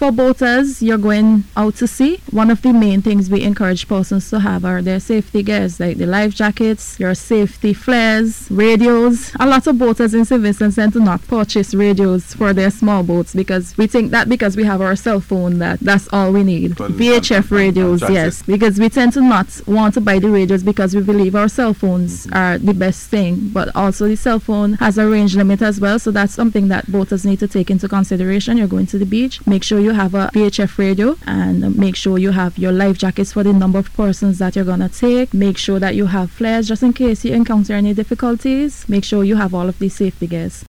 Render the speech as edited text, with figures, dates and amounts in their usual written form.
for boaters, you're going out to sea. One of the main things we encourage persons to have are their safety gears, like the life jackets, your safety flares, radios. A lot of boaters in St. Vincent tend to not purchase radios for their small boats because we think that because we have our cell phone that's all we need. VHF radios, yes, because we tend to not want to buy the radios because we believe our cell phones are the best thing, but also the cell phone has a range limit as well, so that's something that boaters need to take into consideration. You're going to the beach, make sure you have a VHF radio and make sure you have your life jackets for the number of persons that you're going to take. Make sure that you have flares just in case you encounter any difficulties. Make sure you have all of these safety gears.